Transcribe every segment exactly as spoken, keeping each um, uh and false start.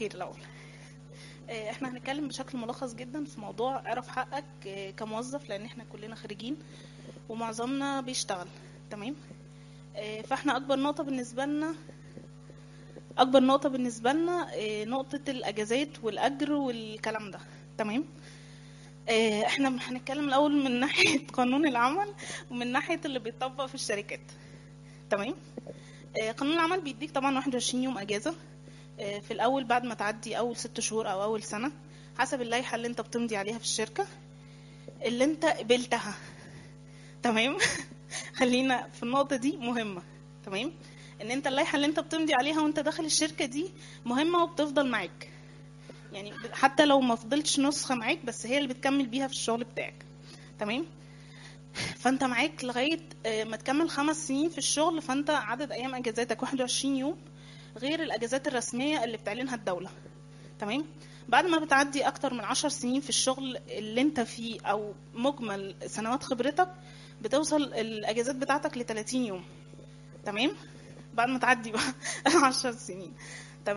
الخير الاول. آه، احنا هنتكلم بشكل ملخص جدا في موضوع اعرف حقك آه، كموظف، لان احنا كلنا خريجين ومعظمنا بيشتغل. تمام. آه، فاحنا اكبر نقطه بالنسبه لنا اكبر نقطه بالنسبه لنا آه، نقطه الاجازات والاجر والكلام ده. تمام. آه، احنا هنتكلم الاول من ناحيه قانون العمل ومن ناحيه اللي بيطبق في الشركات. تمام. آه، قانون العمل بيديك طبعا واحد وعشرين يوم اجازه آه، في الاول بعد ما تعدي اول ست شهور او اول سنه، حسب اللائحه اللي انت بتمضي عليها في الشركه اللي انت قبلتها. تمام. خلينا في النقطه دي مهمه. تمام. ان انت اللائحه اللي انت بتمضي عليها وانت داخل الشركه دي مهمه وبتفضل معاك، يعني حتى لو ما فضلتش نسخه معاك بس هي اللي بتكمل بيها في الشغل بتاعك. تمام. فانت معاك لغايه آه، ما تكمل خمس سنين في الشغل، فانت عدد ايام اجازاتك واحد وعشرين يوم غير الاجازات الرسميه اللي بتعلنها الدوله. تمام. بعد ما بتعدي اكتر من عشر سنين في الشغل اللي انت فيه او مجمل سنوات خبرتك، بتوصل الاجازات بتاعتك ل ثلاثين يوم. تمام. بعد ما تعدي بقى عشر سنين. تمام.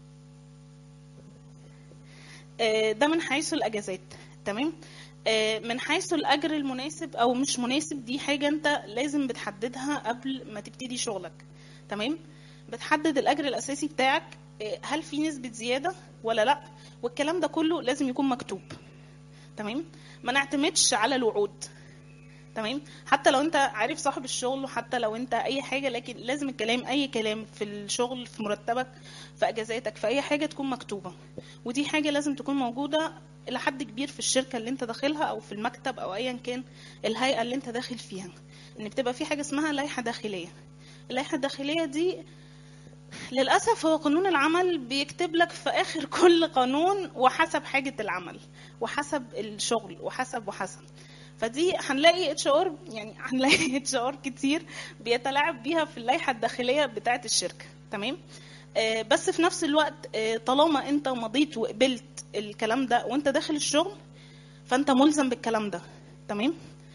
آه، ده من حيث الاجازات. تمام. آه، من حيث الاجر المناسب او مش مناسب، دي حاجه انت لازم بتحددها قبل ما تبتدي شغلك. تمام. بتحدد الاجر الاساسي بتاعك، آه، هل في نسبه زياده ولا لا، والكلام ده كله لازم يكون مكتوب. تمام. ما نعتمدش على الوعود. تمام. حتى لو انت عارف صاحب الشغل وحتى لو انت اي حاجه، لكن لازم الكلام اي كلام في الشغل، في مرتبك، في اجازاتك، في اي حاجه تكون مكتوبه. ودي حاجه لازم تكون موجوده الى حد كبير في الشركه اللي انت داخلها او في المكتب او ايا كان الهيئه اللي انت داخل فيها، ان بتبقى في حاجه اسمها لائحه داخليه. اللائحه الداخليه دي للأسف هو قانون العمل بيكتب لك في آخر كل قانون وحسب حاجة العمل وحسب الشغل وحسب وحسب. فدي هنلاقي اتش ار يعني هنلاقي اتش ار كتير بيتلاعب بيها في اللائحة الداخلية بتاعة الشركة. تمام. آه، بس في نفس الوقت آه، طالما انت مضيت وقبلت الكلام ده وانت داخل الشغل، فانت ملزم بالكلام ده. تمام.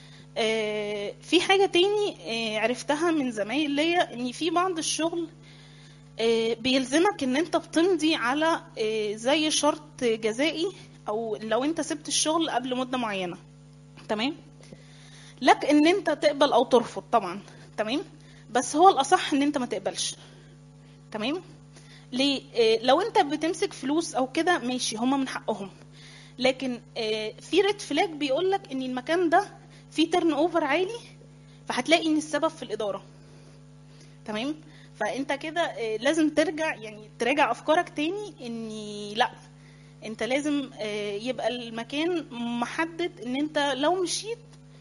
آه، في حاجة تاني آه، عرفتها من زمايل ليا، ان في بعض الشغل آه، بيلزمك ان انت بتمضي على آه، زي شرط جزائي، او لو انت سبت الشغل قبل مدة معينة. تمام. لك ان انت تقبل او ترفض طبعا. تمام. بس هو الاصح ان انت ما تقبلش. تمام. ليه؟ آه، لو انت بتمسك فلوس او كده ماشي، هما من حقهم، لكن آه، في ريد فلاج بيقولك ان المكان ده فيه تيرن اوفر عالي، فهتلاقي ان السبب في الادارة. تمام. فانت كده آه، لازم ترجع، يعني تراجع افكارك تاني، ان لا، انت لازم آه، يبقى المكان محدد ان انت لو مشيت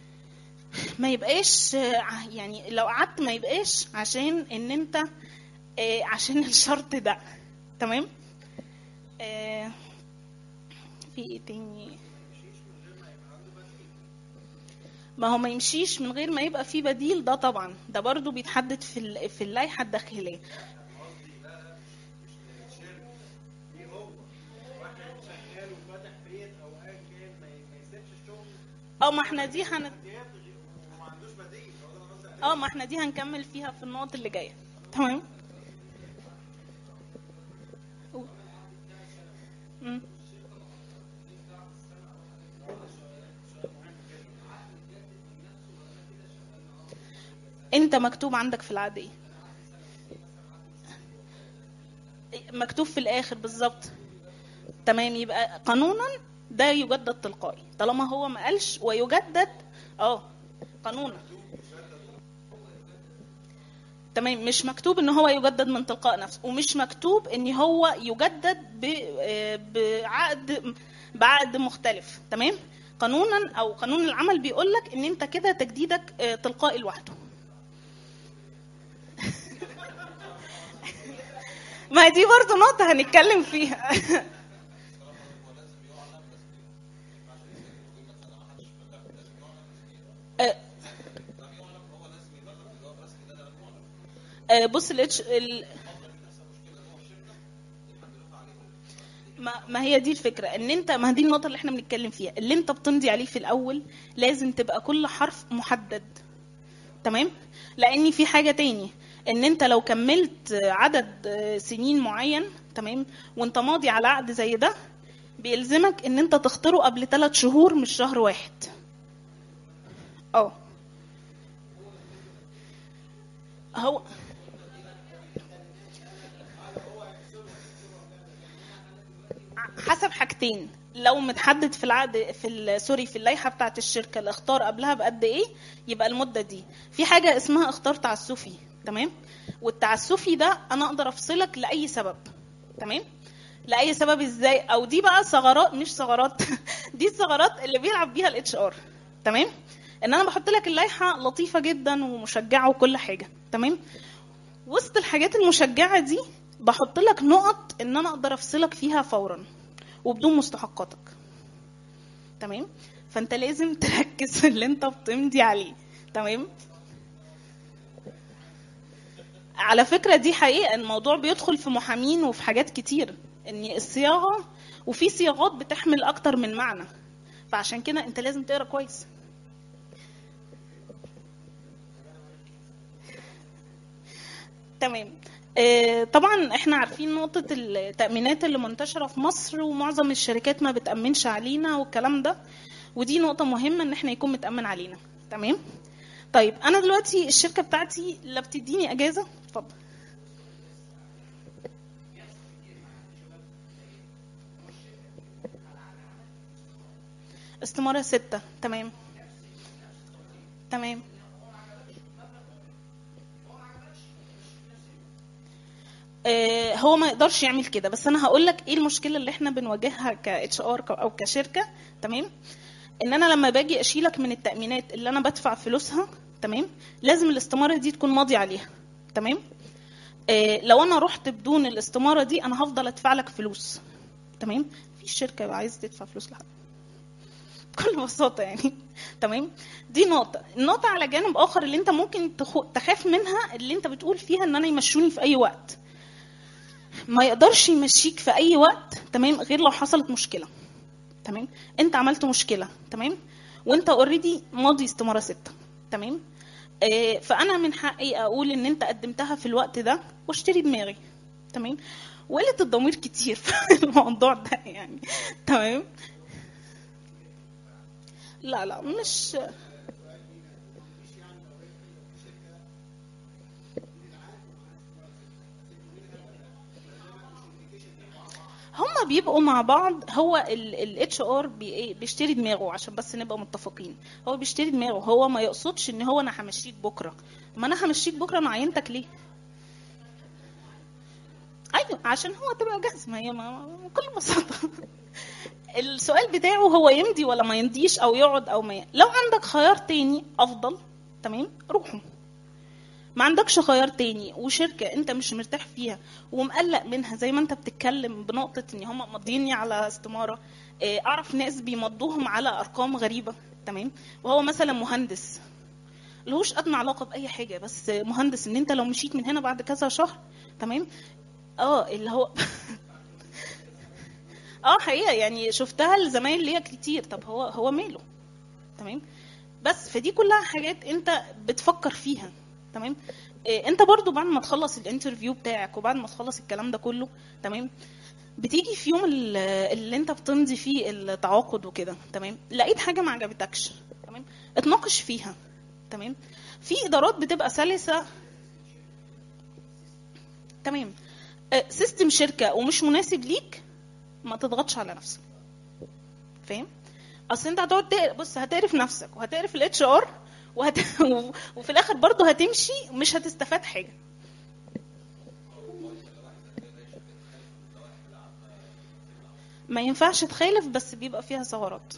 ما يبقاش آه، يعني لو قعدت ما يبقاش عشان ان انت آه، عشان الشرط ده. تمام. آه، في ايه تاني؟ ما هو ما يمشيش من غير ما يبقى في بديل، ده طبعا ده برضو بيتحدد في ال- في اللائحة الداخلية. اه ما احنا دي هن اه ما احنا دي هنكمل فيها في النقط اللي جايه. تمام. مم. انت مكتوب عندك في العقد ايه؟ مكتوب في الاخر بالظبط. تمام. يبقى قانونا ده يجدد تلقائي طالما هو ما قالش ويجدد. اه قانونا. تمام. مش مكتوب ان هو يجدد من تلقاء نفسه، ومش مكتوب ان هو يجدد ب- آه، بعقد بعقد مختلف. تمام. قانونا او قانون العمل بيقولك ان انت كده تجديدك آه، تلقائي لوحده. ما دي برضو نقطة هنتكلم فيها. آه، آه، بص الاتش ال... ما... ما هي دي الفكرة، ان انت ما دي النقطة اللي احنا بنتكلم فيها، اللي انت بتمضي عليه في الاول لازم تبقى كل حرف محدد. تمام. لان في حاجة تاني، ان انت لو كملت عدد سنين معين، تمام، وانت ماضي على عقد زي ده بيلزمك ان انت تختاره قبل ثلاث شهور مش شهر واحد. اه هو حسب حاجتين، لو متحدد في العقد في ال- سوري في اللائحه بتاعه الشركه الاختار قبلها بقد ايه يبقى المده دي. في حاجه اسمها اختار تعسفي، تمام، والتعسفي ده انا اقدر افصلك لاي سبب، تمام، لاي سبب ازاي؟ او دي بقى ثغرات، مش ثغرات دي الثغرات اللي بيلعب بيها الاتش ار، تمام، ان انا بحط لك اللائحه لطيفه جدا ومشجعه وكل حاجه، تمام، وسط الحاجات المشجعه دي بحط لك نقط ان انا اقدر افصلك فيها فورا وبدون مستحقاتك، تمام. فانت لازم تركز في اللي انت بتمضي عليه، تمام. على فكرة دي حقيقة، الموضوع بيدخل في محامين وفي حاجات كتير، ان الصياغة وفي صياغات بتحمل اكتر من معنى، فعشان كده انت لازم تقرا كويس. تمام. آه، طبعا احنا عارفين نقطة التأمينات اللي منتشرة في مصر ومعظم الشركات ما بتأمنش علينا والكلام ده، ودي نقطة مهمة ان احنا يكون متأمن علينا، تمام. طيب انا دلوقتي الشركة بتاعتي لا بتديني اجازة، اتفضل. استمارة ستة، تمام تمام. آه، هو ما يقدرش يعمل كده، بس انا هقول لك ايه المشكله اللي احنا بنواجهها ك اتش ار او كشركه، تمام. ان انا لما باجي اشيلك من التامينات اللي انا بدفع فلوسها، تمام، لازم الاستماره دي تكون ماضي عليها، تمام. آه، لو انا رحت بدون الاستماره دي انا هفضل ادفع لك فلوس، تمام. في الشركه يبقى عايز تدفع فلوس لحد بكل بساطه يعني، تمام. دي نقطه. النقطه على جانب اخر اللي انت ممكن تخو... تخاف منها، اللي انت بتقول فيها ان انا يمشوني في اي وقت. ما يقدرش يمشيك في اي وقت، تمام، غير لو حصلت مشكله، تمام. انت عملت مشكله، تمام، وانت اوريدي ماضي استماره ستة، تمام. آه، فانا من حقي اقول ان انت قدمتها في الوقت ده واشتري دماغي، تمام. وقله الضمير كتير في الموضوع ده يعني، تمام. لا لا مش هما بيبقوا مع بعض. هو الاتش ار بيشتري دماغه، عشان بس نبقى متفقين. هو بيشتري دماغه، هو ما يقصدش ان هو انا همشيك بكره. ما انا همشيك بكره، انا عينتك ليه؟ ايوه عشان هو تبقى جاهز، ما هي ما ما- بكل بساطه السؤال بتاعه هو يمضي ولا ما يمضيش، او يقعد او ما ي... لو عندك خيار تاني افضل، تمام، روحوا. ما عندكش خيار تاني وشركة انت مش مرتاح فيها ومقلق منها، زي ما انت بتتكلم بنقطة ان هم مضيني على استمارة. اه، اعرف ناس بيمضوهم على ارقام غريبة، تمام، وهو مثلا مهندس لهوش ادنى علاقة باي حاجة، بس مهندس ان انت لو مشيت من هنا بعد كذا شهر، تمام. اه اللي هو اه حقيقة يعني شفتها الزمايل ليا كتير. طب هو هو ماله، تمام. بس فدي كلها حاجات انت بتفكر فيها، تمام. إيه، انت برضو بعد ما تخلص الانترفيو بتاعك وبعد ما تخلص الكلام ده كله، تمام، بتيجي في يوم ال- اللي انت بتمضي فيه التعاقد وكده، تمام، لقيت حاجه ما عجبتكش، تمام، اتناقش فيها، تمام. في ادارات بتبقى سلسه، تمام. آه، سيستم شركه ومش مناسب ليك، ما تضغطش على نفسك، فاهم؟ اصل انت هتقعد تقرف، بص هتقرف نفسك وهتقرف الاتش ار وهت... وفي الاخر برضه هتمشي مش هتستفاد حاجه. ما ينفعش تخالف، بس بيبقى فيها ثغرات.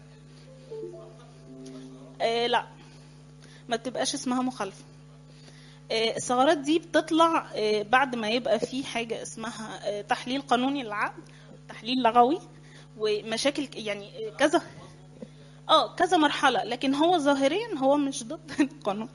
آه لا، ما بتبقاش اسمها مخالفه. آه الثغرات دي بتطلع آه بعد ما يبقى في حاجه اسمها آه تحليل قانوني للعقد، تحليل لغوي، ومشاكل ك- يعني آه، كذا. اه كذا مرحله، لكن هو ظاهريا هو مش ضد القانون.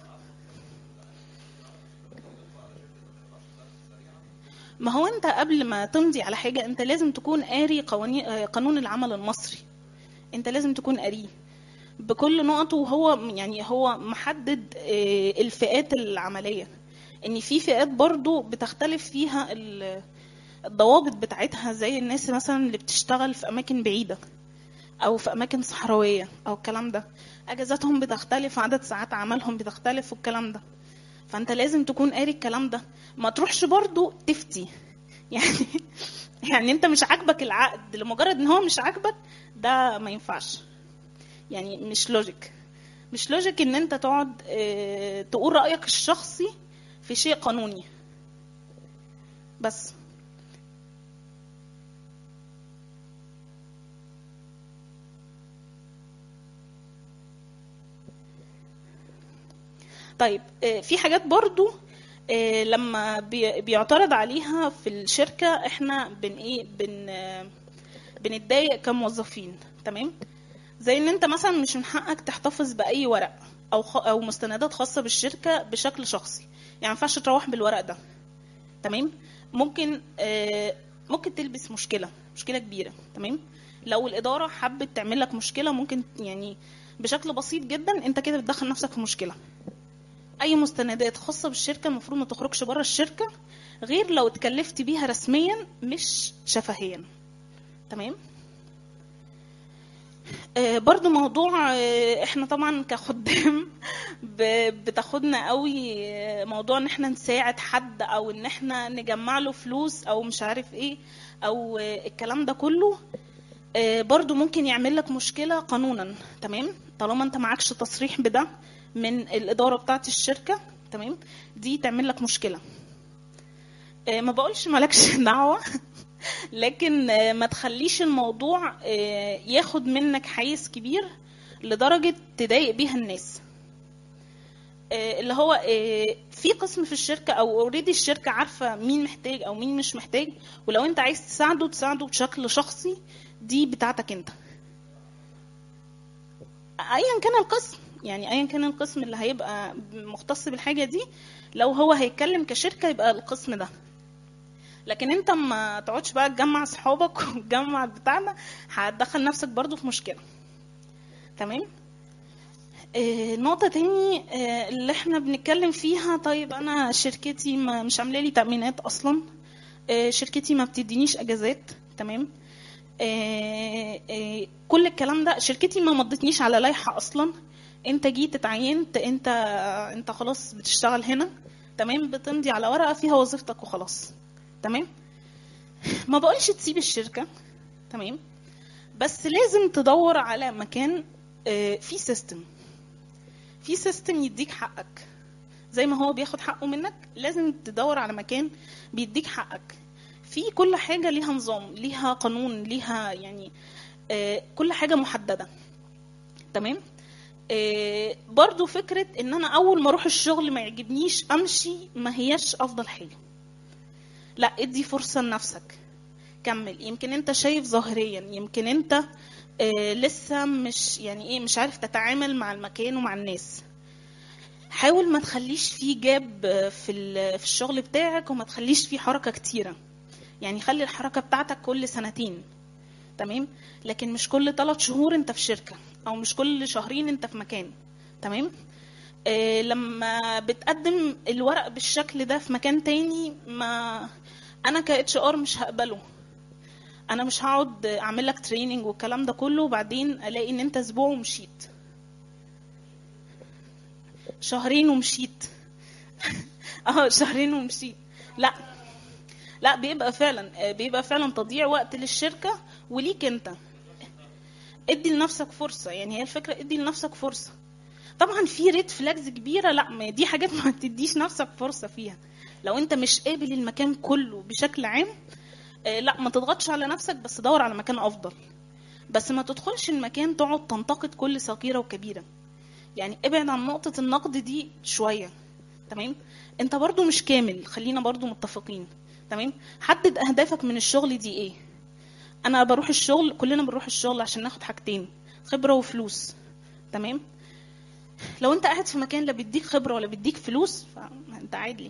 ما هو انت قبل ما تمضي على حاجه انت لازم تكون قاري قوانين آه، قانون العمل المصري. انت لازم تكون قاريه بكل نقطه، وهو يعني هو محدد آه، الفئات العمليه، ان في فئات برضو بتختلف فيها ال- الضوابط بتاعتها زي الناس مثلا اللي بتشتغل في اماكن بعيده او في اماكن صحراويه او الكلام ده، اجازاتهم بتختلف، عدد ساعات عملهم بتختلف والكلام ده. فانت لازم تكون قاري الكلام ده، ما تروحش برضو تفتي يعني. يعني انت مش عاجبك العقد لمجرد ان هو مش عاجبك، ده ما ينفعش. يعني مش لوجيك، مش لوجيك ان انت تقعد اه تقول رأيك الشخصي في شيء قانوني بس. طيب اه في حاجات برضو اه لما بي بيعترض عليها في الشركة، احنا بن ايه بن اه بنتضايق كموظفين. تمام؟ زي ان انت مثلا مش من حقك تحتفظ باي ورق او خ... او مستندات خاصه بالشركه بشكل شخصي، يعني ما ينفعش تروح بالورق ده. تمام؟ ممكن آه ممكن تلبس مشكله مشكله كبيره. تمام؟ لو الاداره حبت تعمل لك مشكله، ممكن يعني بشكل بسيط جدا انت كده بتدخل نفسك في مشكله. اي مستندات خاصه بالشركه المفروض ما تخرجش بره الشركه غير لو اتكلفت بيها رسميا مش شفهيا. تمام؟ برضو موضوع احنا طبعا كخدام بتاخدنا قوي موضوع ان احنا نساعد حد او ان احنا نجمع له فلوس او مش عارف ايه او الكلام ده كله. برضو ممكن يعمل لك مشكلة قانونا. تمام؟ طالما انت معكش تصريح بده من الادارة بتاعت الشركة، تمام، دي تعمل لك مشكلة. ما بقولش مالكش دعوة، لكن ما تخليش الموضوع ياخد منك حيز كبير لدرجة تضايق بيها الناس. اللي هو في قسم في الشركة او اوريدي الشركة عارفة مين محتاج او مين مش محتاج، ولو انت عايز تساعده تساعده بشكل شخصي، دي بتاعتك انت ايا كان القسم. يعني ايا كان القسم اللي هيبقى مختص بالحاجة دي، لو هو هيتكلم كشركة يبقى القسم ده. لكن انت ما تقعدش بقى تجمع صحابك وتجمع بتاعنا، هتدخل نفسك برضو في مشكلة. تمام؟ اه نقطة تاني اه اللي احنا بنتكلم فيها، طيب انا شركتي ما مش عامله لي تأمينات اصلا، اه شركتي ما بتدينيش اجازات. تمام؟ اه اه كل الكلام ده، شركتي ما مضتنيش على لائحة اصلا. انت جيت اتعينت، انت انت خلاص بتشتغل هنا. تمام؟ بتمضي على ورقة فيها وظيفتك وخلاص. تمام؟ ما بقولش تسيب الشركة، تمام، بس لازم تدور على مكان في سيستم في سيستم يديك حقك. زي ما هو بياخد حقه منك، لازم تدور على مكان بيديك حقك في كل حاجة ليها نظام، ليها قانون، ليها يعني كل حاجة محددة. تمام؟ برضو فكرة ان انا اول ما اروح الشغل ما يعجبنيش امشي، ما هياش افضل حاجة. لا، ادي فرصة لنفسك، كمل. يمكن انت شايف ظاهريا، يمكن انت آه لسه مش يعني ايه مش عارف تتعامل مع المكان ومع الناس. حاول ما تخليش فيه جاب في في الشغل بتاعك، وما تخليش فيه حركة كتيرة. يعني خلي الحركة بتاعتك كل سنتين. تمام؟ لكن مش كل ثلاث شهور انت في شركة، او مش كل شهرين انت في مكان. تمام؟ آه لما بتقدم الورق بالشكل ده في مكان تاني، ما انا ك اتش ار مش هقبله. انا مش هقعد اعمل لك تريننج والكلام ده كله وبعدين الاقي ان انت اسبوع ومشيت، شهرين ومشيت. اه شهرين ومشيت. لا لا، بيبقى فعلا بيبقى فعلا تضييع وقت للشركة وليك انت. ادي لنفسك فرصة، يعني هي الفكرة، ادي لنفسك فرصة. طبعا في ريد فلاجز كبيرة، لا ما دي حاجات ما تديش نفسك فرصة فيها. لو انت مش قابل المكان كله بشكل عام، لا ما تضغطش على نفسك، بس دور على مكان افضل. بس ما تدخلش المكان تقعد تنتقد كل صغيرة وكبيرة. يعني ابعد عن نقطة النقد دي شوية. تمام؟ انت برضو مش كامل، خلينا برضو متفقين. تمام؟ حدد اهدافك من الشغل دي ايه. انا بروح الشغل، كلنا بنروح الشغل عشان ناخد حاجتين، خبرة وفلوس. تمام؟ لو انت قاعد في مكان لا بيديك خبرة ولا بيديك فلوس، فانت عادي.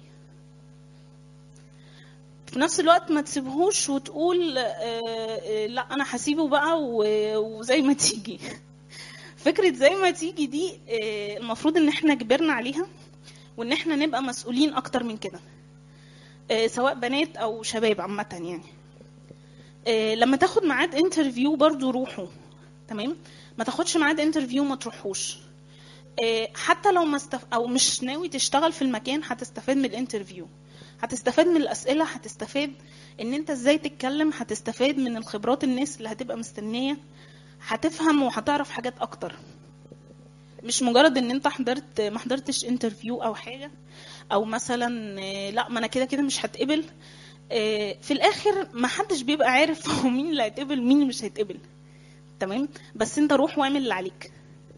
في نفس الوقت ما تسيبهوش وتقول آه آه لا انا هسيبه بقى وزي ما تيجي. فكرة زي ما تيجي دي المفروض ان احنا كبرنا عليها، وان احنا نبقى مسؤولين اكتر من كده. آه، سواء بنات او شباب عامه يعني. آه، لما تاخد ميعاد انترفيو برضو روحوا، تمام. ما تاخدش ميعاد انترفيو ما تروحوش. آه، حتى لو ما استف... او مش ناوي تشتغل في المكان، هتستفاد من الانترفيو، هتستفاد من الاسئله، هتستفاد ان انت ازاي تتكلم، هتستفاد من الخبرات الناس اللي هتبقى مستنيه، هتفهم وهتعرف حاجات اكتر. مش مجرد ان انت حضرت ما حضرتش انترفيو او حاجه، او مثلا آه، لا ما انا كده كده مش هتقبل. آه، في الاخر ما حدش بيبقى عارف هو مين اللي هيتقبل ومين اللي مش هيتقبل، تمام. بس انت روح واعمل اللي عليك.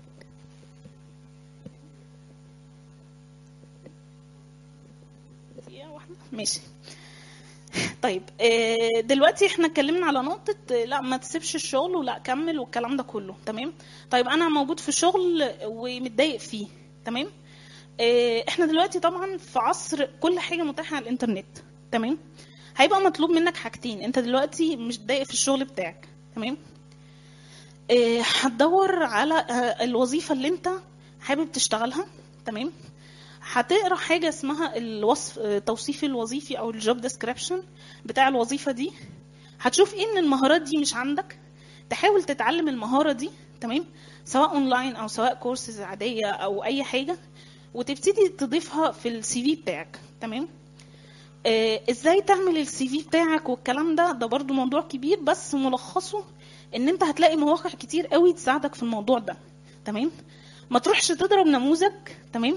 دقيقة واحدة. ماشي. طيب آه، دلوقتي احنا اتكلمنا على نقطة آه، لا ما تسيبش الشغل ولا كمل والكلام ده كله، تمام. طيب انا موجود في شغل ومتضايق فيه، تمام. آه، احنا دلوقتي طبعا في عصر كل حاجة متاحة على الانترنت، تمام. هيبقى مطلوب منك حاجتين. انت دلوقتي مش ضايق في الشغل بتاعك، تمام. آه، هتدور على آه، الوظيفة اللي انت حابب تشتغلها، تمام. هتقرا حاجه اسمها الوصف التوصيف الوظيفي او الجوب ديسكريبشن بتاع الوظيفه دي. هتشوف ايه ان المهارات دي مش عندك، تحاول تتعلم المهاره دي، تمام. سواء اونلاين او سواء كورسز عاديه او اي حاجه، وتبتدي تضيفها في السي في بتاعك، تمام. آه ازاي تعمل السي في بتاعك والكلام ده ده برضو موضوع كبير، بس ملخصه ان انت هتلاقي مواقع كتير قوي تساعدك في الموضوع ده، تمام. ما تروحش تضرب نموذج، تمام،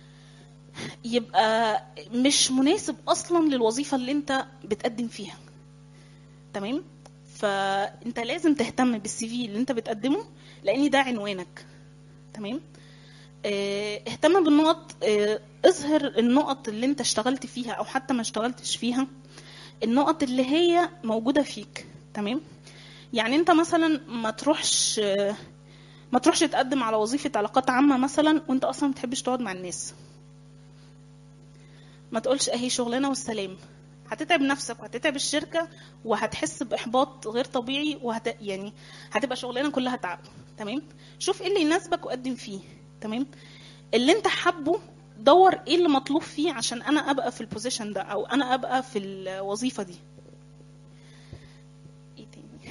يبقى مش مناسب اصلا للوظيفه اللي انت بتقدم فيها، تمام. فانت لازم تهتم بالسي في اللي انت بتقدمه، لان ده عنوانك، تمام. اه، اهتم بالنقط، اه، اظهر النقط اللي انت اشتغلت فيها او حتى ما اشتغلتش فيها، النقط اللي هي موجوده فيك، تمام. يعني انت مثلا ما تروحش اه، ما تروحش تقدم على وظيفه علاقات عامه مثلا وانت اصلا ما بتحبش تقعد مع الناس. ما تقولش اهي شغلانه والسلام، هتتعب نفسك وهتتعب الشركه وهتحس باحباط غير طبيعي، وهت يعني هتبقى شغلانه كلها تعب، تمام. شوف ايه اللي يناسبك وقدم فيه، تمام. اللي انت حابه، دور ايه اللي مطلوب فيه عشان انا ابقى في البوزيشن ده او انا ابقى في الوظيفه دي. ايه تاني؟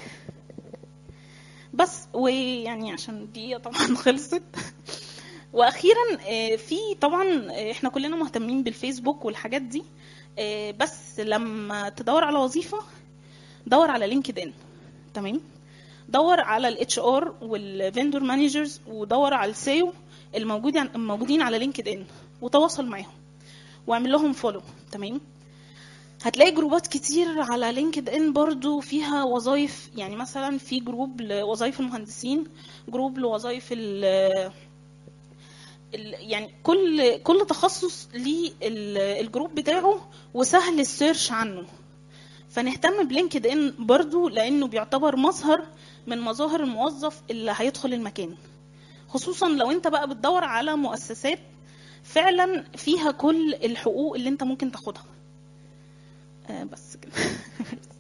بس ويعني عشان الدقيقه طبعا خلصت. واخيرا آه، في طبعا آه، احنا كلنا مهتمين بالفيسبوك والحاجات دي، آه، بس لما تدور على وظيفه دور على لينكد ان، تمام. دور على الاتش ار والفيندور مانجرز، ودور على السيو الموجودين الموجودين على لينكد ان، وتواصل معاهم واعمل لهم فولو، تمام. هتلاقي جروبات كتير على لينكد ان برضو فيها وظائف، يعني مثلا في جروب لوظائف المهندسين، جروب لوظائف ال يعني كل كل تخصص ليه الجروب بتاعه وسهل السيرش عنه. فنهتم بلينكد ان برضو لانه بيعتبر مظهر من مظاهر الموظف اللي هيدخل المكان، خصوصا لو انت بقى بتدور على مؤسسات فعلا فيها كل الحقوق اللي انت ممكن تاخدها. آه بس كده.